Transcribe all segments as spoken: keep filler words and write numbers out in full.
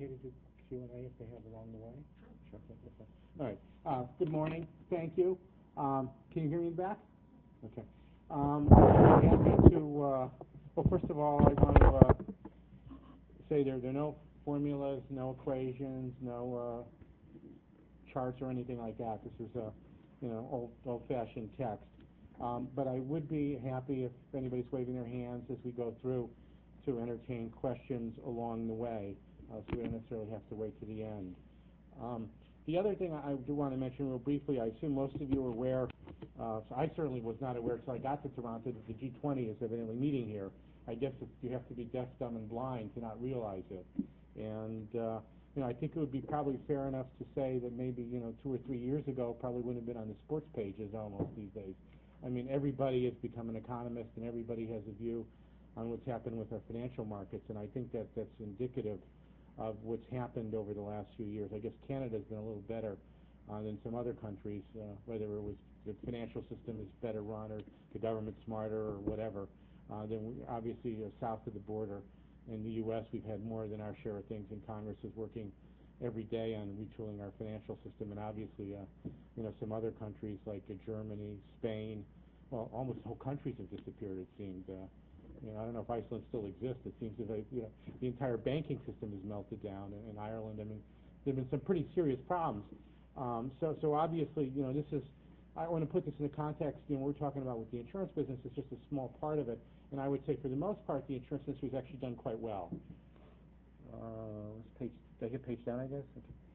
okay to do Q and A if they have along the way? Sure. Sure. All right. Uh, good morning. Thank you. Um, can you hear me in the back? Okay. Um, I'm happy to, uh, well, first of all, I want to uh, say there, there are no formulas, no equations, no uh, charts or anything like that. This is a, you know, old, old-fashioned text. Um, but I would be happy if anybody's waving their hands as we go through to entertain questions along the way, uh, so we don't necessarily have to wait to the end. Um, the other thing I do want to mention real briefly, I assume most of you are aware, uh, so I certainly was not aware until I got to Toronto, that the G twenty is evidently meeting here. I guess you have to be deaf, dumb, and blind to not realize it. And, uh, you know, I think it would be probably fair enough to say that maybe, you know, two or three years ago probably wouldn't have been on the sports pages almost these days. I mean, everybody has become an economist and everybody has a view on what's happened with our financial markets, and I think that that's indicative of what's happened over the last few years. I guess Canada's been a little better uh, than some other countries, uh, whether it was the financial system is better run or the government's smarter or whatever. Uh, then we, obviously uh, south of the border in the U S we've had more than our share of things, and Congress is working every day on retooling our financial system, and obviously uh, you know, some other countries like uh, Germany, Spain, well, almost whole countries have disappeared, it seems. Uh, You know, I don't know if Iceland still exists. It seems that they, you know, the entire banking system has melted down in, in Ireland. I mean, there have been some pretty serious problems. Um, so, so obviously, you know, this is, I want to put this in the context, you know, we're talking about with the insurance business, it's just a small part of it. And I would say for the most part, the insurance industry has actually done quite well. Uh, let's page, did I hit page down, I guess?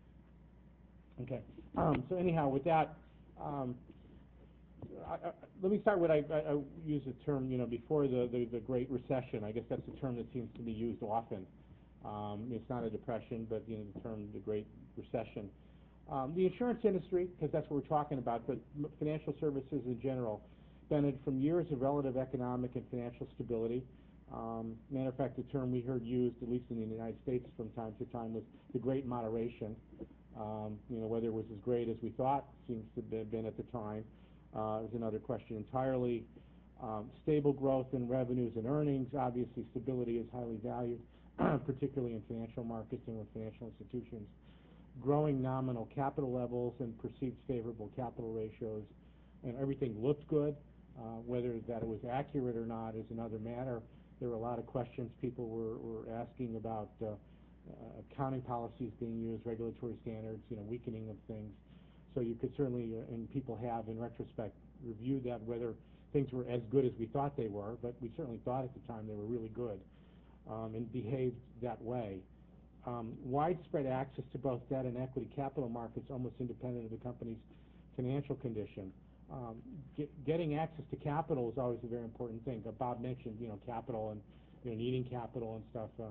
Okay. Okay. Um, so anyhow, with that, um, I, I, let me start with, I, I, I use the term, you know, before the, the, the Great Recession. I guess that's a term that seems to be used often. Um, it's not a depression, but, you know, the term the Great Recession. Um, the insurance industry, because that's what we're talking about, but financial services in general, benefited from years of relative economic and financial stability. Um, matter of fact, the term we heard used, at least in the United States from time to time, was the Great Moderation. Um, you know, whether it was as great as we thought, seems to have been at the time. Uh, is another question entirely. Um, stable growth in revenues and earnings. Obviously, stability is highly valued, particularly in financial markets and with financial institutions. Growing nominal capital levels and perceived favorable capital ratios. And everything looked good. Uh, whether that it was accurate or not is another matter. There were a lot of questions people were, were asking about uh, uh, accounting policies being used, regulatory standards, you know, weakening of things. So you could certainly, uh, and people have in retrospect, reviewed that, whether things were as good as we thought they were, but we certainly thought at the time they were really good um, and behaved that way. Um, widespread access to both debt and equity capital markets, almost independent of the company's financial condition. Um, get, getting access to capital is always a very important thing. Uh, Bob mentioned, you know, capital and, you know, needing capital and stuff. Uh,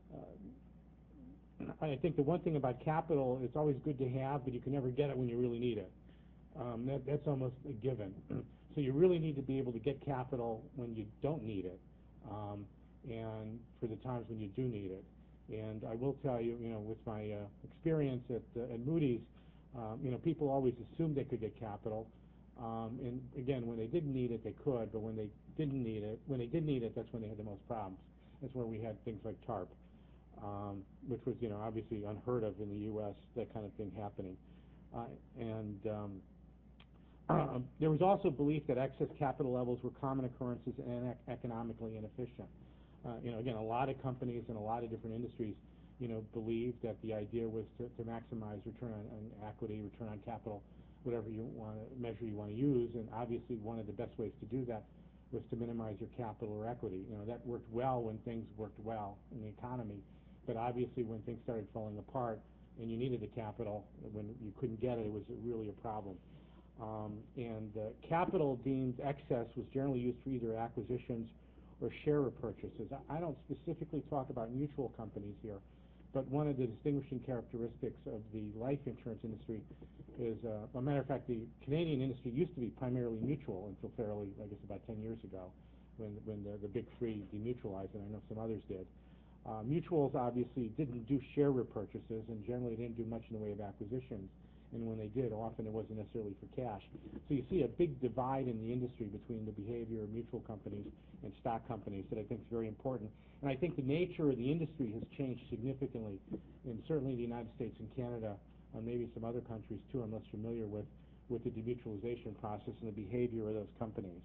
uh, I think the one thing about capital, it's always good to have, but you can never get it when you really need it. Um, that, that's almost a given. So you really need to be able to get capital when you don't need it, um, and for the times when you do need it. And I will tell you, you know, with my uh, experience at, uh, at Moody's, um, you know, people always assumed they could get capital. Um, and again, when they didn't need it, they could, but when they didn't need it, when they did need it, that's when they had the most problems. That's where we had things like TARP, um, which was, you know, obviously unheard of in the U S, that kind of thing happening. Uh, and um, uh, there was also belief that excess capital levels were common occurrences and ec economically inefficient. Uh, you know, again, a lot of companies in a lot of different industries, you know, believed that the idea was to, to maximize return on, on equity, return on capital, whatever you want to measure you want to use. And obviously, one of the best ways to do that was to minimize your capital or equity. You know, that worked well when things worked well in the economy, but obviously, when things started falling apart and you needed the capital, when you couldn't get it, it was really a problem. Um, and uh, capital deemed excess was generally used for either acquisitions or share repurchases. I, I don't specifically talk about mutual companies here, but one of the distinguishing characteristics of the life insurance industry is, uh, a matter of fact, the Canadian industry used to be primarily mutual until fairly, I guess, about ten years ago, when, when the, the big three demutualized, and I know some others did. Uh, mutuals obviously didn't do share repurchases, and generally didn't do much in the way of acquisitions. and when they did, often it wasn't necessarily for cash. So you see a big divide in the industry between the behavior of mutual companies and stock companies that I think is very important. And I think the nature of the industry has changed significantly in certainly the United States and Canada, and maybe some other countries too I'm less familiar with, with the demutualization process and the behavior of those companies.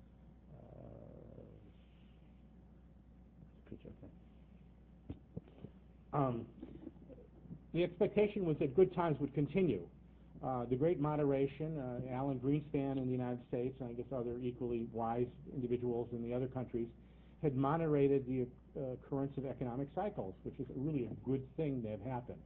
Uh, okay. Um, the expectation was that good times would continue. Uh, the great moderation, uh, Alan Greenspan in the United States, and I guess other equally wise individuals in the other countries, had moderated the uh, occurrence of economic cycles, which is really a good thing to have happened.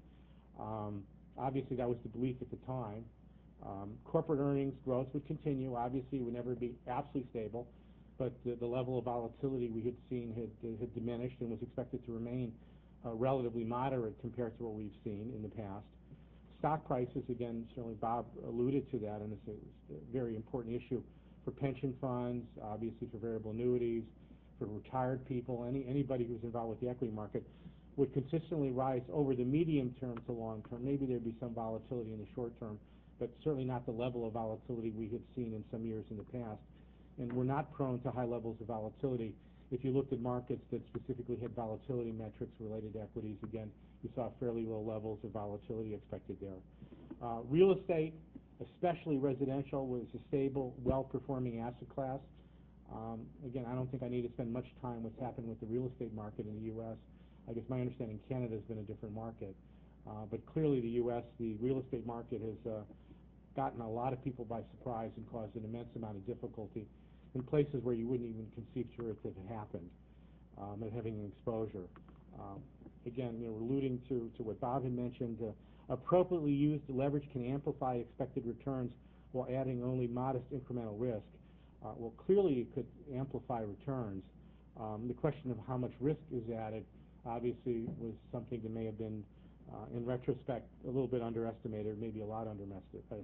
Um, obviously, that was the belief at the time. Um, corporate earnings growth would continue. Obviously, it would never be absolutely stable, but the, the level of volatility we had seen had, had diminished and was expected to remain uh, relatively moderate compared to what we've seen in the past. Stock prices, again, certainly Bob alluded to that, and it's a, it's a very important issue for pension funds, obviously for variable annuities, for retired people, any anybody who's involved with the equity market, would consistently rise over the medium term to long term. Maybe there'd be some volatility in the short term, but certainly not the level of volatility we had seen in some years in the past. And we're not prone to high levels of volatility. If you looked at markets that specifically had volatility metrics related to equities, again, you saw fairly low levels of volatility expected there. Uh, real estate, especially residential, was a stable, well-performing asset class. Um, again, I don't think I need to spend much time what's happened with the real estate market in the U S I guess my understanding Canada has been a different market. Uh, but clearly the U S, the real estate market has uh, gotten a lot of people by surprise and caused an immense amount of difficulty in places where you wouldn't even conceive to it that it happened, um, and having an exposure. Um, again, you know, alluding to, to what Bob had mentioned, uh, appropriately used leverage can amplify expected returns while adding only modest incremental risk. Uh, well, clearly it could amplify returns. Um, the question of how much risk is added obviously was something that may have been, uh, in retrospect, a little bit underestimated, maybe a lot underestimated.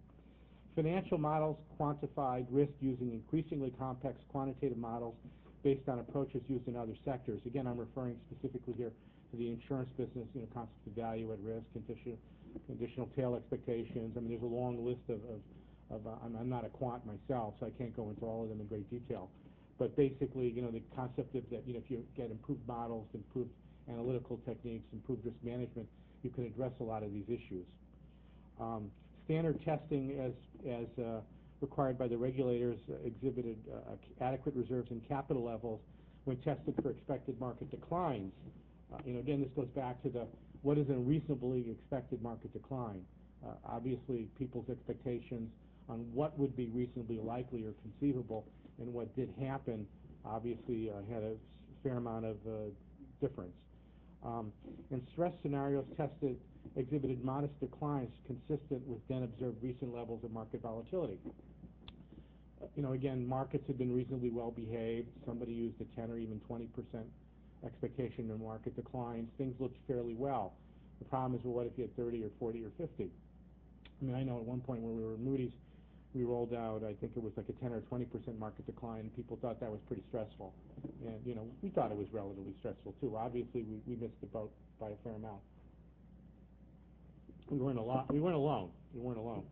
Financial models quantified risk using increasingly complex quantitative models based on approaches used in other sectors. Again, I'm referring specifically here to the insurance business, you know, concept of value at risk, conditional, conditional tail expectations. I mean, there's a long list of, of, of uh, I'm, I'm not a quant myself, so I can't go into all of them in great detail. But basically, you know, the concept of that, you know, if you get improved models, improved analytical techniques, improved risk management, you can address a lot of these issues. Um, standard testing as, as uh, required by the regulators uh, exhibited uh, adequate reserves and capital levels when tested for expected market declines. Uh, you know, again, this goes back to the what is a reasonably expected market decline. Uh, obviously, people's expectations on what would be reasonably likely or conceivable and what did happen obviously uh, had a fair amount of uh, difference. Um, and stress scenarios tested exhibited modest declines consistent with then observed recent levels of market volatility. Uh, you know, again, markets have been reasonably well behaved. Somebody used a ten or even twenty percent expectation in market declines. Things looked fairly well. The problem is, well, what if you had thirty or forty or fifty? I mean, I know at one point when we were at Moody's, we rolled out, I think it was like a ten or twenty percent market decline, and people thought that was pretty stressful. And, you know, we thought it was relatively stressful, too. Obviously, we, we missed the boat by a fair amount. We weren't, a lot, we weren't alone. We weren't alone.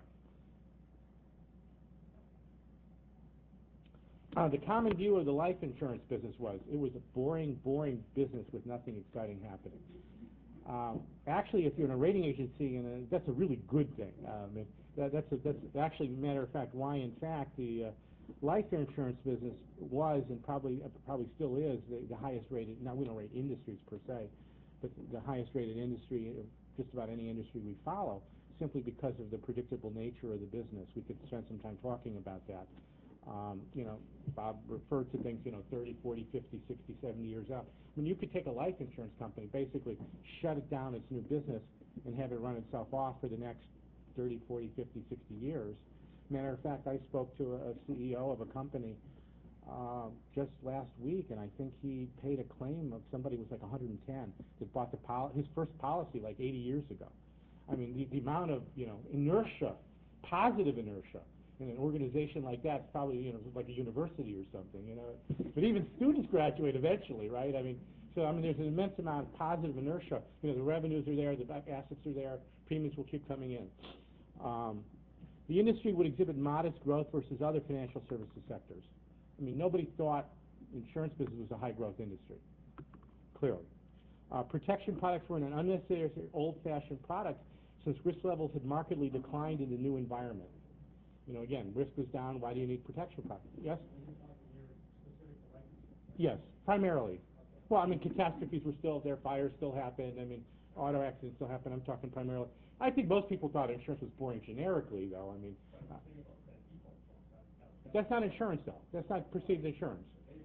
Uh, the common view of the life insurance business was it was a boring, boring business with nothing exciting happening. Um, actually, if you're in a rating agency, and a, that's a really good thing. Um, it, that, that's, a, that's actually, matter of fact, why in fact the uh, life insurance business was and probably uh, probably still is the, the highest rated. Now we don't rate industries per se, but the highest rated industry of just about any industry we follow, simply because of the predictable nature of the business. We could spend some time talking about that. Um, you know, Bob referred to things, you know, thirty, forty, fifty, sixty, seventy years out. I mean, you could take a life insurance company, basically shut it down, its new business, and have it run itself off for the next thirty, forty, fifty, sixty years. Matter of fact, I spoke to a, a C E O of a company uh, just last week, and I think he paid a claim of somebody was like one hundred ten that bought the pol- his first policy like eighty years ago. I mean, the, the amount of, you know, inertia, positive inertia, in an organization like that, it's probably, you know, like a university or something, you know. But even students graduate eventually, right? I mean, so, I mean, there's an immense amount of positive inertia. You know, the revenues are there, the back assets are there, premiums will keep coming in. Um, the industry would exhibit modest growth versus other financial services sectors. I mean, nobody thought insurance business was a high-growth industry, clearly. Uh, protection products were an unnecessary, old-fashioned product since risk levels had markedly declined in the new environment. You know, again, risk was down. Why do you need protection products? Yes? Yes, primarily. Well, I mean, catastrophes were still there. Fires still happened. I mean, auto accidents still happen. I'm talking primarily. I think most people thought insurance was boring generically, though. I mean, uh, that's not insurance, though. That's not perceived insurance.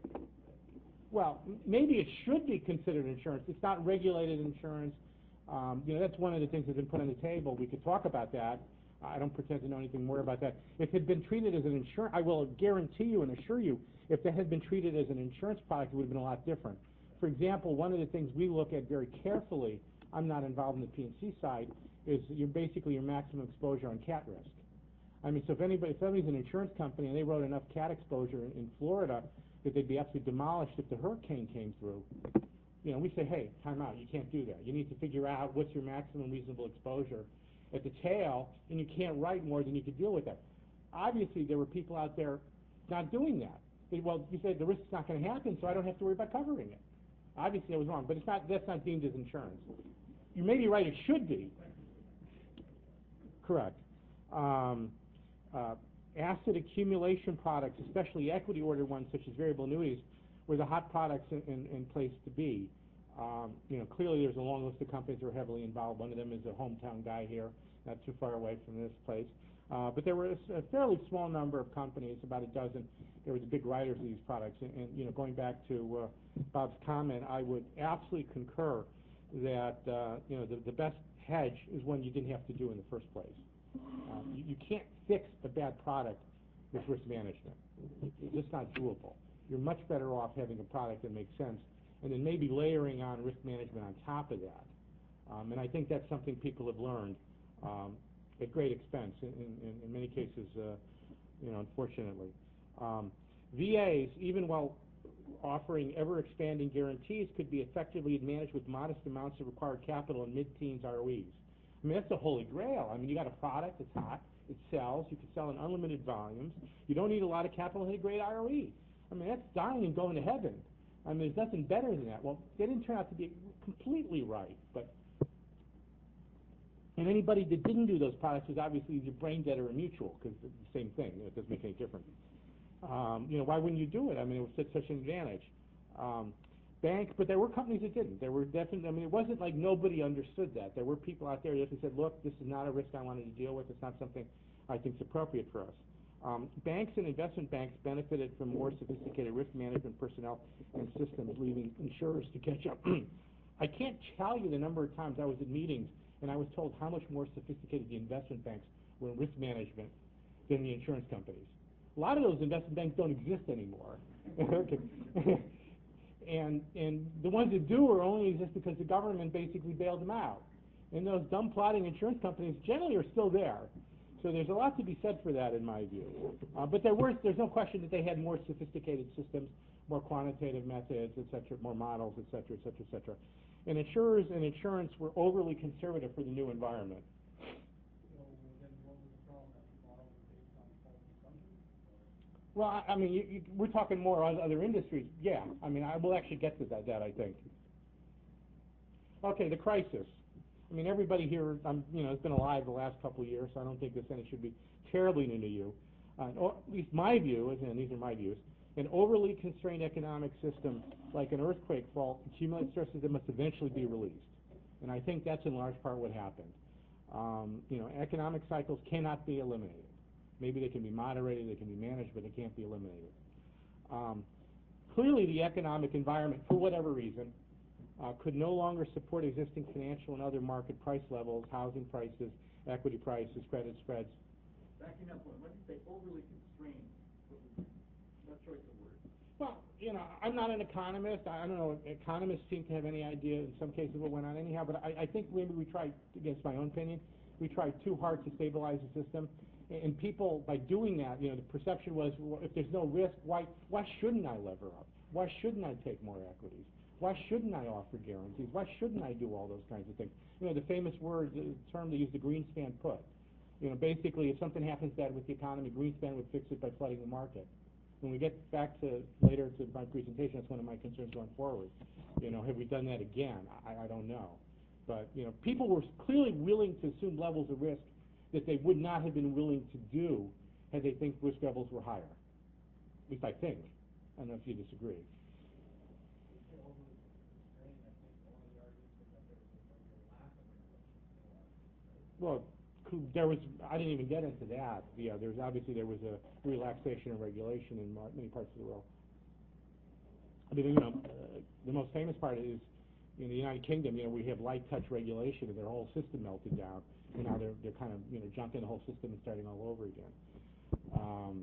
Well, m- maybe it should be considered insurance. It's not regulated insurance. Um, you know, that's one of the things that's been put on the table. We could talk about that. I don't pretend to know anything more about that. If it had been treated as an insurance, I will guarantee you and assure you, if that had been treated as an insurance product, it would have been a lot different. For example, one of the things we look at very carefully, I'm not involved in the P and C side, is your basically your maximum exposure on cat risk. I mean, so if anybody, if somebody's an insurance company and they wrote enough cat exposure in, in Florida that they'd be absolutely demolished if the hurricane came through, you know, we say, hey, time out, you can't do that. You need to figure out what's your maximum reasonable exposure at the tail, and you can't write more than you could deal with that. Obviously, there were people out there not doing that. They, well, you said the risk's not going to happen, so I don't have to worry about covering it. Obviously, I was wrong, but it's not. That's not deemed as insurance. You may be right; it should be. Correct. Um, uh, asset accumulation products, especially equity-ordered ones such as variable annuities, were the hot products in, in, in place to be. Um, you know, clearly there's a long list of companies that are heavily involved. One of them is a hometown guy here, not too far away from this place. Uh, but there were a, a fairly small number of companies, about a dozen. There were the big writers of these products. And, and you know, going back to uh, Bob's comment, I would absolutely concur that uh, you know the, the best hedge is one you didn't have to do in the first place. Uh, you, you can't fix a bad product with risk management. It's just not doable. You're much better off having a product that makes sense, and then maybe layering on risk management on top of that. Um, and I think that's something people have learned um, at great expense in, in, in many cases, uh, you know, unfortunately. Um, V As, even while offering ever-expanding guarantees, could be effectively managed with modest amounts of required capital and mid-teens R O Es. I mean, that's the holy grail. I mean, you got a product that's hot, it sells, you can sell in unlimited volumes, you don't need a lot of capital and a great R O E. I mean, that's dying and going to heaven. I mean, there's nothing better than that. Well, they didn't turn out to be completely right, but and anybody that didn't do those products was obviously either brain dead or a mutual, because it's the same thing. It doesn't make any difference. Um, you know, why wouldn't you do it? I mean, it was such, such an advantage. Um, bank, but there were companies that didn't. There were definitely, I mean, it wasn't like nobody understood that. There were people out there that said, look, this is not a risk I wanted to deal with. It's not something I think is appropriate for us. Um, banks and investment banks benefited from more sophisticated risk management personnel and systems, leaving insurers to catch up. I can't tell you the number of times I was at meetings and I was told how much more sophisticated the investment banks were in risk management than the insurance companies. A lot of those investment banks don't exist anymore. and and the ones that do are only exist because the government basically bailed them out. And those dumb plotting insurance companies generally are still there. So there's a lot to be said for that in my view. Uh, but there were, there's no question that they had more sophisticated systems, more quantitative methods, et cetera, more models, et cetera, et cetera, et cetera. And insurers and insurance were overly conservative for the new environment. Well, I, I mean, you, you, we're talking more on other industries. Yeah, I mean, I will actually get to that, that I think. Okay, the crisis. I mean, everybody here, um, you know, has been alive the last couple of years, so I don't think this sentence should be terribly new to you. Uh, or at least my view, is, and these are my views, an overly constrained economic system, like an earthquake fault, accumulates stresses that must eventually be released. And I think that's in large part what happened. Um, you know, economic cycles cannot be eliminated. Maybe they can be moderated, they can be managed, but they can't be eliminated. Um, clearly, the economic environment, for whatever reason, uh, could no longer support existing financial and other market price levels, housing prices, equity prices, credit spreads. Backing up one, when you say overly constrained, what choice of words? Well, you know, I'm not an economist. I don't know if economists seem to have any idea in some cases what went on anyhow, but I, I think maybe we tried, against my own opinion, we tried too hard to stabilize the system. And people, by doing that, you know, the perception was, well, if there's no risk, why why shouldn't I lever up? Why shouldn't I take more equities? Why shouldn't I offer guarantees? Why shouldn't I do all those kinds of things? You know, the famous word, the term they use, the Greenspan put. You know, basically, if something happens bad with the economy, Greenspan would fix it by flooding the market. When we get back to later to my presentation, that's one of my concerns going forward. You know, have we done that again? I, I don't know. But, you know, people were clearly willing to assume levels of risk that they would not have been willing to do had they think risk levels were higher. At least I think. I don't know if you disagree. Well, there was, I didn't even get into that. Yeah, there's obviously there was a relaxation of regulation in many parts of the world. I mean, you know, uh, the most famous part is in the United Kingdom, you know, we have light touch regulation and their whole system melted down. And now they're, they're kind of, you know, junking the whole system and starting all over again. Um,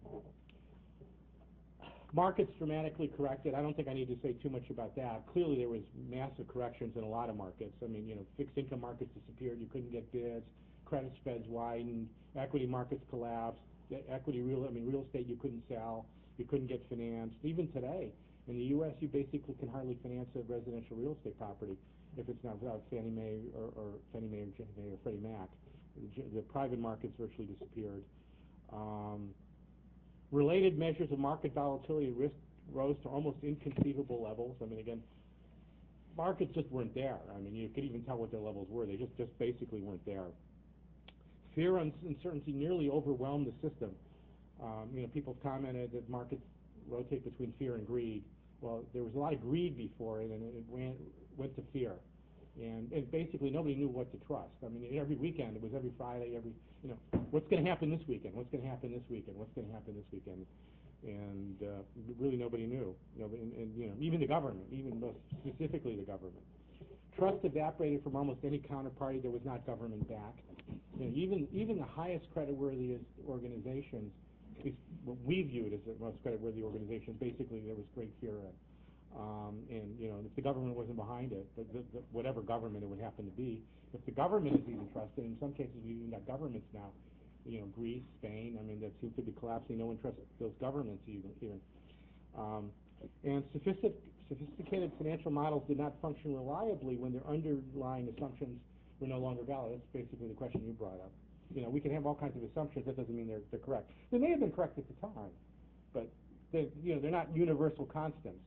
markets dramatically corrected. I don't think I need to say too much about that. Clearly there was massive corrections in a lot of markets. I mean, you know, fixed income markets disappeared. You couldn't get bids. Credit spreads widened. Equity markets collapsed. Equity real, I mean, real estate you couldn't sell. You couldn't get financed. Even today, in the U S, you basically can hardly finance a residential real estate property if it's not without Fannie Mae or, or Fannie Mae or Ginnie Mae or Freddie Mac. The, the private markets virtually disappeared. Um, related measures of market volatility and risk rose to almost inconceivable levels. I mean, again, markets just weren't there. I mean, you could even tell what their levels were. They just, just basically weren't there. Fear and uncertainty nearly overwhelmed the system. Um, you know, people commented that markets rotate between fear and greed. Well, there was a lot of greed before it, and it went, went to fear. And, and basically nobody knew what to trust. I mean, every weekend, it was every Friday, every, you know, what's going to happen this weekend? What's going to happen this weekend? What's going to happen this weekend? And uh, really nobody knew. You know, and, and, you know, even the government, even most specifically the government. Trust evaporated from almost any counterparty that was not government-backed. You know, even, even the highest creditworthy organizations, at least what we viewed as the most creditworthy organizations, basically there was great fear in. Um, and, you know, if the government wasn't behind it, the, the, the, whatever government it would happen to be, if the government is even trusted, in some cases we've even got governments now, you know, Greece, Spain, I mean, that seems to be collapsing. No one trusts those governments even. even. Um, and sophistic, sophisticated financial models did not function reliably when their underlying assumptions were no longer valid. That's basically the question you brought up. You know, we can have all kinds of assumptions. That doesn't mean they're, they're correct. They may have been correct at the time, but they, you know, they're not universal constants.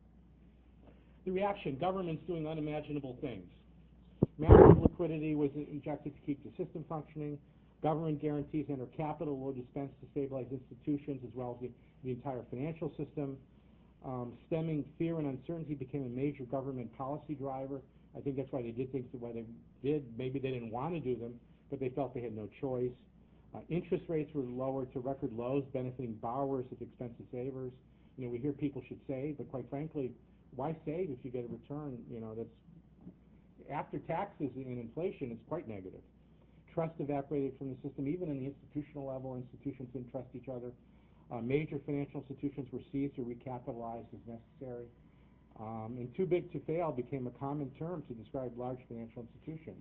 The reaction, governments doing unimaginable things. Massive liquidity was injected to keep the system functioning. Government guarantees enter capital were dispensed to stabilize institutions as well as the, the entire financial system. Um, stemming fear and uncertainty became a major government policy driver. I think that's why they did things the way they did. Maybe they didn't want to do them, but they felt they had no choice. Uh, interest rates were lowered to record lows, benefiting borrowers at the expense of savers. You know, we hear people should save, but quite frankly, why save if you get a return? You know, that's after taxes and inflation, it's quite negative. Trust evaporated from the system, even in the institutional level. Institutions didn't trust each other. Uh, major financial institutions were seized or recapitalized as necessary. Um, and too big to fail became a common term to describe large financial institutions.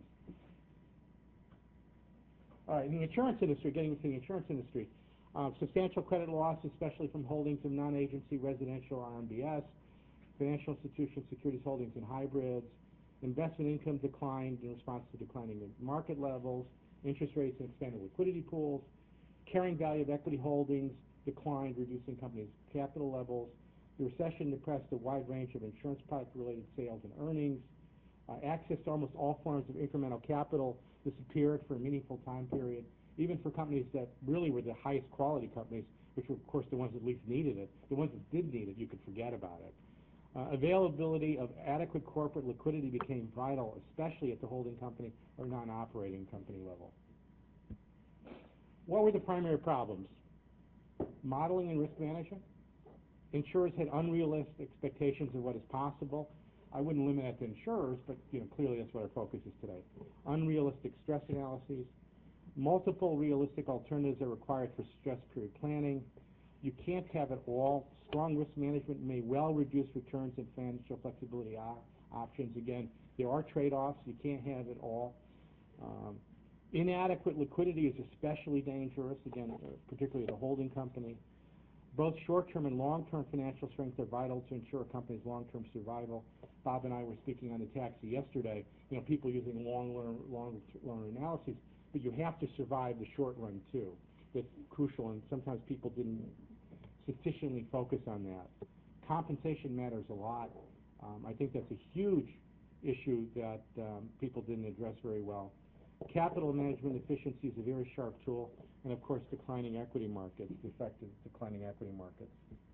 All right, in the insurance industry, getting into the insurance industry, uh, substantial credit loss, especially from holdings of non-agency residential R M B S, financial institutions, securities holdings, and hybrids. Investment income declined in response to declining market levels, interest rates and expanded liquidity pools. Carrying value of equity holdings declined, reducing companies' capital levels. The recession depressed a wide range of insurance product-related sales and earnings. Uh, access to almost all forms of incremental capital disappeared for a meaningful time period, even for companies that really were the highest quality companies, which were, of course, the ones that least needed it. The ones that did need it, you could forget about it. Uh, availability of adequate corporate liquidity became vital, especially at the holding company or non-operating company level. What were the primary problems? Modeling and risk management. Insurers had unrealistic expectations of what is possible. I wouldn't limit that to insurers, but you know, clearly that's what our focus is today. Unrealistic stress analyses. Multiple realistic alternatives are required for stress period planning. You can't have it all. Strong risk management may well reduce returns and financial flexibility op options. Again, there are trade-offs. You can't have it all. Um, inadequate liquidity is especially dangerous, again, uh, particularly at a holding company. Both short-term and long-term financial strength are vital to ensure a company's long-term survival. Bob and I were speaking on the taxi yesterday. You know, people using long, long, long analyses. but you have to survive the short run too. That's crucial, and sometimes people didn't sufficiently focus on that. Compensation matters a lot. Um, I think that's a huge issue that um, people didn't address very well. Capital management efficiency is a very sharp tool, and of course declining equity markets, the effect of declining equity markets.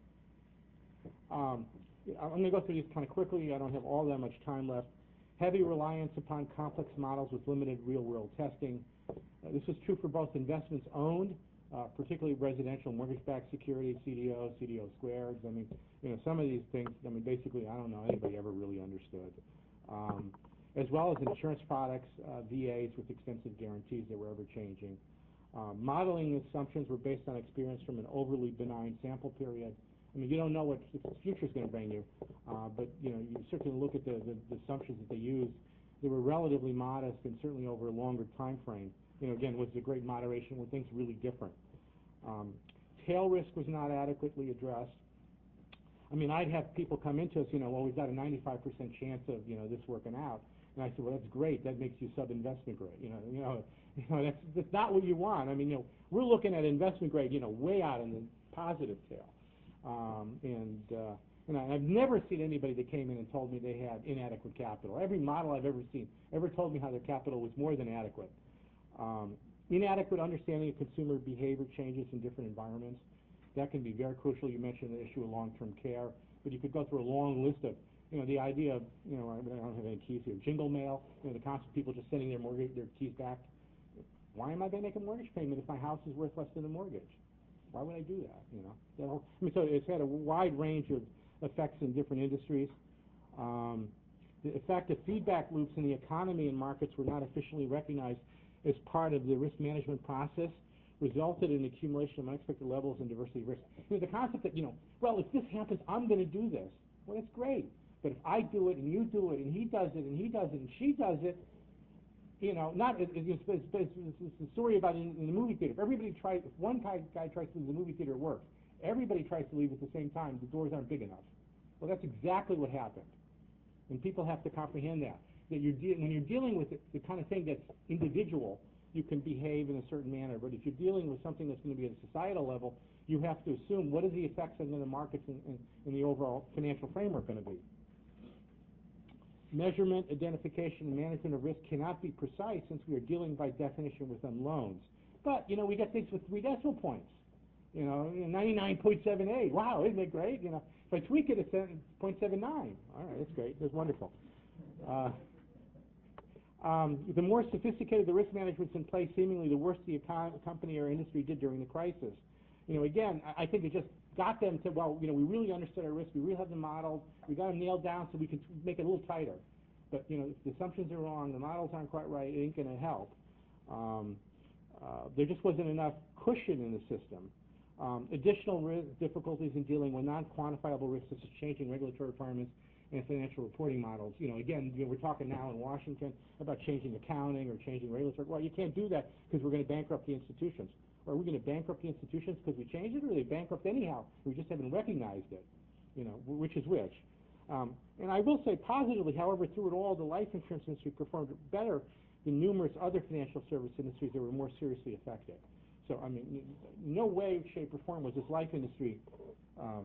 Um, I'm going to go through these kind of quickly. I don't have all that much time left. Heavy reliance upon complex models with limited real-world testing. Uh, this is true for both investments owned, uh, particularly residential mortgage-backed securities, C D O, C D O squared. I mean, you know, some of these things, I mean, basically, I don't know anybody ever really understood. Um, as well as insurance products, uh, V As with extensive guarantees that were ever changing. Uh, modeling assumptions were based on experience from an overly benign sample period. I mean, you don't know what the future is going to bring you, uh, but you know, you certainly look at the, the, the assumptions that they used. They were relatively modest, and certainly over a longer time frame. You know, again, was the great moderation when things really different. Um, tail risk was not adequately addressed. I mean, I'd have people come into us, you know, well, we've got a ninety-five percent chance of, you know, this working out. And I said, well, that's great. That makes you sub-investment grade. You know, you know, you know, that's that's not what you want. I mean, you know, we're looking at investment grade, you know, way out in the positive tail. Um, and uh, and I, I've never seen anybody that came in and told me they had inadequate capital. Every model I've ever seen ever told me how their capital was more than adequate. Um, inadequate understanding of consumer behavior changes in different environments. That can be very crucial. You mentioned the issue of long-term care, but you could go through a long list of, you know, the idea of, you know, I don't have any keys here, jingle mail, you know, the concept of people just sending their mortgage, their keys back. Why am I going to make a mortgage payment if my house is worth less than the mortgage? Why would I do that, you know? That whole, I mean, so it's had a wide range of effects in different industries. Um, the effect of feedback loops in the economy and markets were not efficiently recognized as part of the risk management process, resulted in accumulation of unexpected levels and diversity of risk. You know, the concept that, you know, well, if this happens, I'm going to do this. Well, that's great. But if I do it and you do it and he does it and he does it and she does it, you know, not, it, it's, it's, it's, it's the story about in, in the movie theater. If everybody tries, if one guy, guy tries to leave the movie theater, it works. Everybody tries to leave at the same time, the doors aren't big enough. Well, that's exactly what happened. And people have to comprehend that. That you're de- when you're dealing with the, the kind of thing that's individual, you can behave in a certain manner. But if you're dealing with something that's going to be at a societal level, you have to assume what are the effects on the markets and, and, and the overall financial framework going to be. Measurement, identification, and management of risk cannot be precise since we are dealing by definition with unknowns. But, you know, we get things with three decimal points. You know, ninety-nine point seven eight. Wow, isn't it great? You know, if I tweak it, it's zero point seven nine. All right, that's great. That's wonderful. Uh, Um, the more sophisticated the risk management's in place, seemingly the worse the econ- company or industry did during the crisis. You know, again, I, I think it just got them to, well, you know, we really understood our risk, we really have them modeled, we got them nailed down so we can make it a little tighter. But, you know, if the assumptions are wrong, the models aren't quite right, it ain't going to help. Um, uh, there just wasn't enough cushion in the system. Um, additional risk difficulties in dealing with non-quantifiable risks, such as changing regulatory requirements and financial reporting models. You know, again, you know, we're talking now in Washington about changing accounting or changing regulatory. Well, you can't do that because we're going to bankrupt the institutions. Or are we going to bankrupt the institutions because we changed it, or are they bankrupt anyhow? We just haven't recognized it. You know, which is which. Um, and I will say positively, however, through it all, the life insurance industry performed better than numerous other financial service industries that were more seriously affected. So, I mean, no way, shape, or form was this life industry um,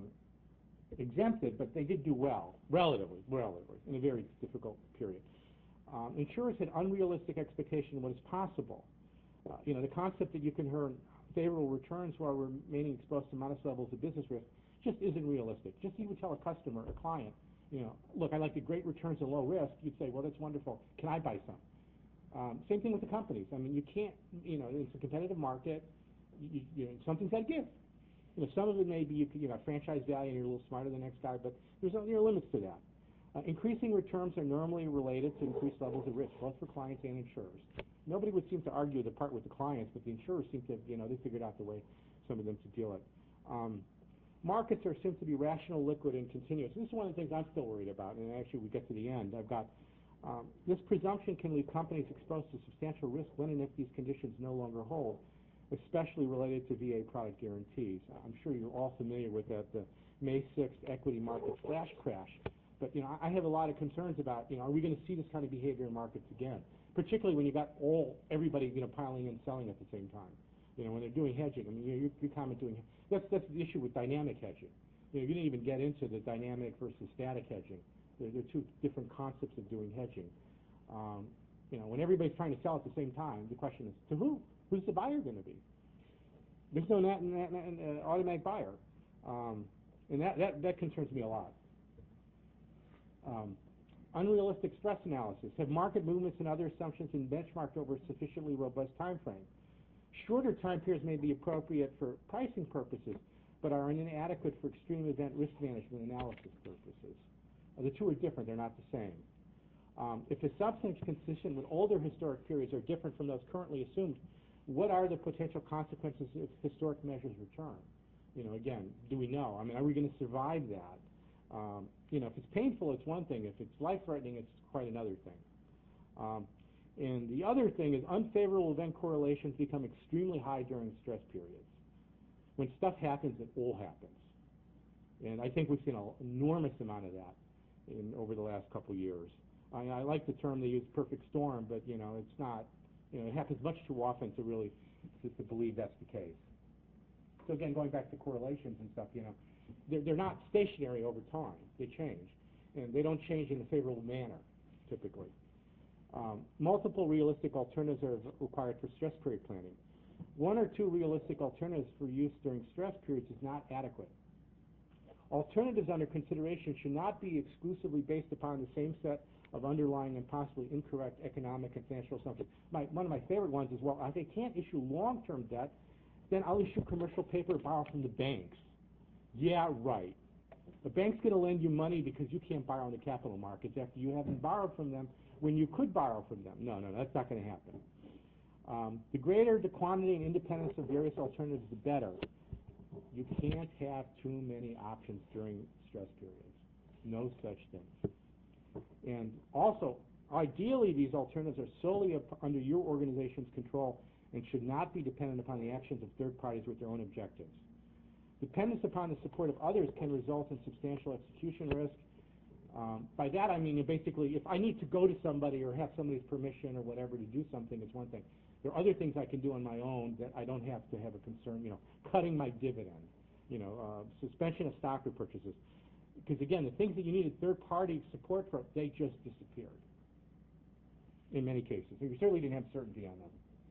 exempted, but they did do well, relatively, relatively, in a very difficult period. Um, insurers had unrealistic expectation of what is possible. Uh, you know, the concept that you can earn favorable returns while remaining exposed to modest levels of business risk just isn't realistic. Just you would tell a customer, a client, you know, look, I like the great returns and low risk. You'd say, well, that's wonderful. Can I buy some? Um, same thing with the companies. I mean, you can't, you know, it's a competitive market. You, you know, something's got to give. You know, some of it may be, you, you know, franchise value and you're a little smarter than the next guy, but there's no, there are limits to that. Uh, increasing returns are normally related to increased levels of risk, both for clients and insurers. Nobody would seem to argue the part with the clients, but the insurers seem to, you know, they figured out the way, some of them, to deal it. Um, markets are assumed to be rational, liquid, and continuous. This is one of the things I'm still worried about, and actually we get to the end. I've got, um, this presumption can leave companies exposed to substantial risk when and if these conditions no longer hold, especially related to V A product guarantees. I'm sure you're all familiar with that, the May sixth equity market flash crash. But, you know, I have a lot of concerns about, you know, are we going to see this kind of behavior in markets again? particularly when you got all everybody you know piling in selling at the same time. You know, when they're doing hedging. I mean, you, you, you comment doing that's that's the issue with dynamic hedging. You know, you didn't even get into the dynamic versus static hedging. They're, they're two different concepts of doing hedging. Um, you know, when everybody's trying to sell at the same time, the question is to who? Who's the buyer going to be? There's no nat, nat, nat, uh, automatic buyer, um, and that, that that concerns me a lot. Um, unrealistic stress analysis. Have market movements and other assumptions been benchmarked over a sufficiently robust time frame? Shorter time periods may be appropriate for pricing purposes, but are inadequate for extreme event risk management analysis purposes. Uh, the two are different. They're not the same. Um, if assumptions consistent with older historic periods are different from those currently assumed, what are the potential consequences if historic measures return? You know, again, do we know? I mean, are we going to survive that? Um, you know, if it's painful, it's one thing. If it's life-threatening, it's quite another thing. Um, and the other thing is unfavorable event correlations become extremely high during stress periods. When stuff happens, it all happens. And I think we've seen an enormous amount of that in, over the last couple of years. I, I like the term they use, perfect storm, but, you know, it's not. You know, it happens much too often to really to, to believe that's the case. So again, going back to correlations and stuff, you know, they're, they're not stationary over time. They change, and they don't change in a favorable manner, typically. Um, multiple realistic alternatives are required for stress period planning. One or two realistic alternatives for use during stress periods is not adequate. Alternatives under consideration should not be exclusively based upon the same set of underlying and possibly incorrect economic and financial assumptions. My, one of my favorite ones is, well, if they can't issue long-term debt, then I'll issue commercial paper and borrow from the banks. Yeah, right. The bank's going to lend you money because you can't borrow in the capital markets after you haven't borrowed from them when you could borrow from them. No, no, that's not going to happen. Um, the greater the quantity and independence of various alternatives, the better. You can't have too many options during stress periods. No such thing. And also, ideally, these alternatives are solely up under your organization's control and should not be dependent upon the actions of third parties with their own objectives. Dependence upon the support of others can result in substantial execution risk. Um, by that I mean, basically, if I need to go to somebody or have somebody's permission or whatever to do something, it's one thing. There are other things I can do on my own that I don't have to have a concern, you know, cutting my dividend, you know, uh, suspension of stock repurchases. Because, again, the things that you needed third-party support for, they just disappeared in many cases. You certainly didn't have certainty on them.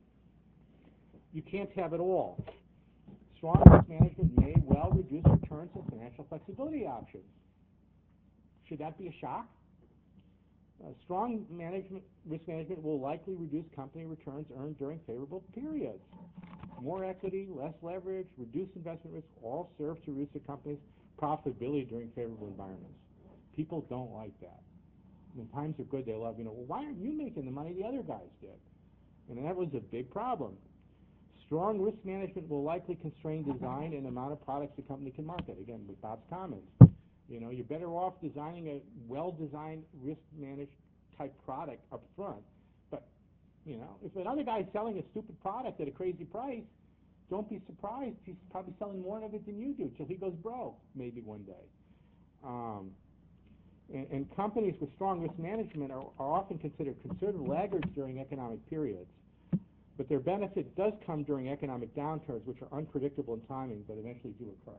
You can't have it all. Strong risk management may well reduce returns and financial flexibility options. Should that be a shock? Uh, strong management, risk management will likely reduce company returns earned during favorable periods. More equity, less leverage, reduced investment risk all serve to reduce the company's profitability during favorable environments. People don't like that. When times are good, they love, you know, well, why aren't you making the money the other guys did? And that was a big problem. Strong risk management will likely constrain design and amount of products the company can market. Again, with Bob's comments. You know, you're better off designing a well-designed, risk-managed type product up front. But, you know, if another guy's selling a stupid product at a crazy price, don't be surprised. He's probably selling more of it than you do till he goes broke, maybe one day. Um, and, and companies with strong risk management are, are often considered conservative laggards during economic periods. But their benefit does come during economic downturns, which are unpredictable in timing, but eventually do occur.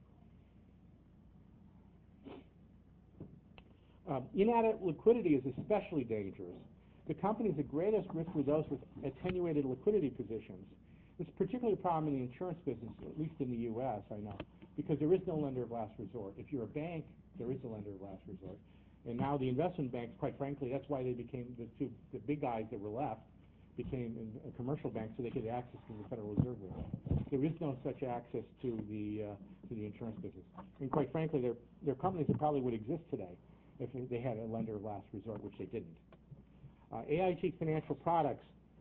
Um, inadequate liquidity is especially dangerous. The companies at greatest risk were those with attenuated liquidity positions. It's particularly a problem in the insurance business, at least in the U S, I know, because there is no lender of last resort. If you're a bank, there is a lender of last resort. And now the investment banks, quite frankly, that's why they became the two, the big guys that were left, became a commercial banks so they could access to the Federal Reserve Board. There is no such access to the uh, to the insurance business. And quite frankly, there there are companies that probably would exist today if they had a lender of last resort, which they didn't. Uh, A I G Financial Products,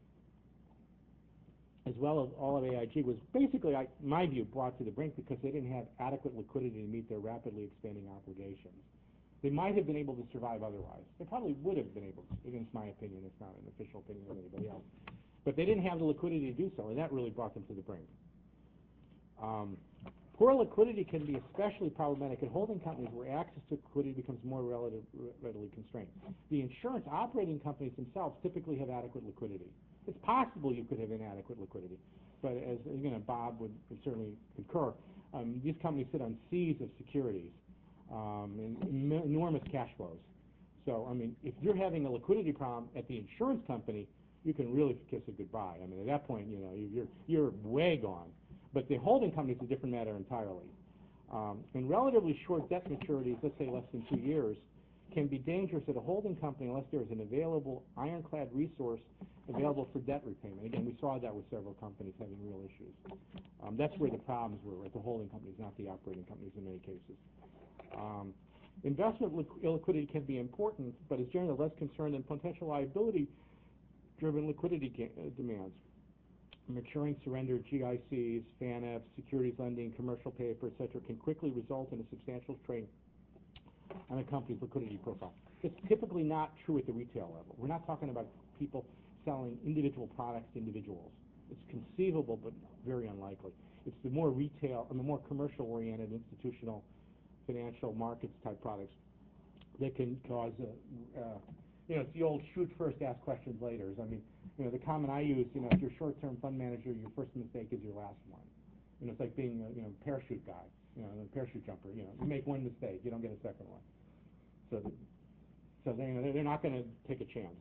as well as all of A I G, was basically, I, my view, brought to the brink because they didn't have adequate liquidity to meet their rapidly expanding obligations. They might have been able to survive otherwise. They probably would have been able to, against my opinion. It's not an official opinion of anybody else. But they didn't have the liquidity to do so, and that really brought them to the brink. Um, Poor liquidity can be especially problematic at holding companies where access to liquidity becomes more relative, readily constrained. The insurance operating companies themselves typically have adequate liquidity. It's possible you could have inadequate liquidity, but as you know, Bob would, would certainly concur, um, these companies sit on seas of securities um, and em- enormous cash flows. So, I mean, if you're having a liquidity problem at the insurance company, you can really kiss it goodbye. I mean, at that point, you know, you're you're way gone. But the holding company is a different matter entirely. Um, and relatively short debt maturities, let's say less than two years, can be dangerous at a holding company unless there is an available ironclad resource available for debt repayment. Again, we saw that with several companies having real issues. Um, that's where the problems were, at the holding companies, not the operating companies in many cases. Um, investment illiquidity can be important, but is generally less concerned than potential liability-driven liquidity uh, demands. Maturing surrender G I Cs, F A N Fs, securities lending, commercial paper, et cetera, can quickly result in a substantial strain on a company's liquidity profile. It's typically not true at the retail level. We're not talking about people selling individual products to individuals. It's conceivable, but very unlikely. It's the more retail, and the more commercial-oriented, institutional, financial markets type products that can cause a, uh, you know, it's the old shoot first, ask questions later. I mean, you know, the comment I use, you know, if you're a short-term fund manager, your first mistake is your last one. You know, it's like being a, you know, parachute guy, you know, a parachute jumper. You know, you make one mistake, you don't get a second one. So, the, so they, you know, they're not going to take a chance.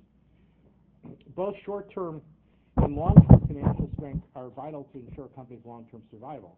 Both short-term and long-term financial strength are vital to ensure a company's long-term survival.